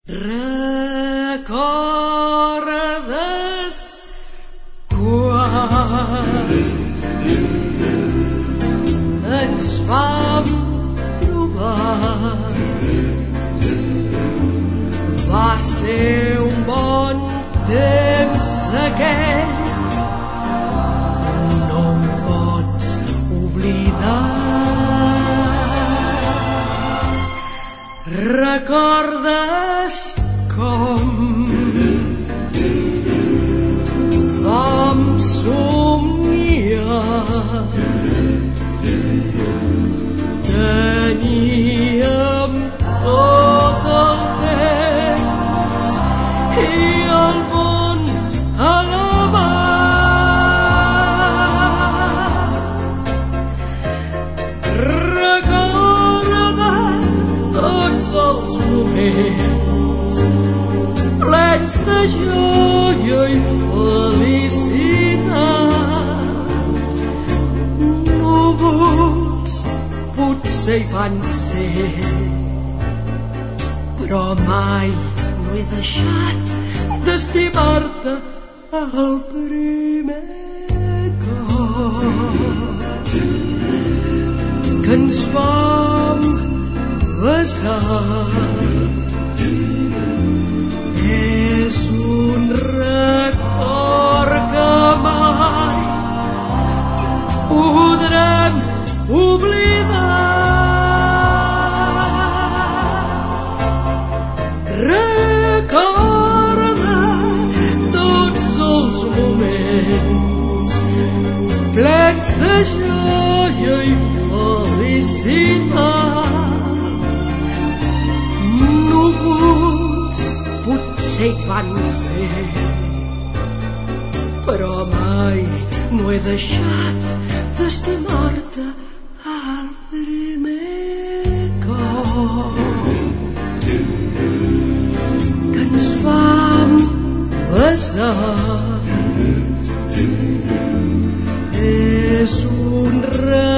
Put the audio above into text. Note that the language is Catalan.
Recordes quan ens vam trobar? Va ser un bon temps aquell, no ho pots oblidar. Recordes com vam somniar, teníem tot el temps i el món a la mà. Recorda tots els moments plens de joia i felicitat. Núvols potser hi van ser, però mai no he deixat d'estimar-te el primer cop que ens vam besar. És un record que mai podrem oblidar. Recorda tots els moments plens de joia i felicitat. Núvols potser hi van ser, però mai no he deixat d'estimar-te el primer cop que ens vam besar. És un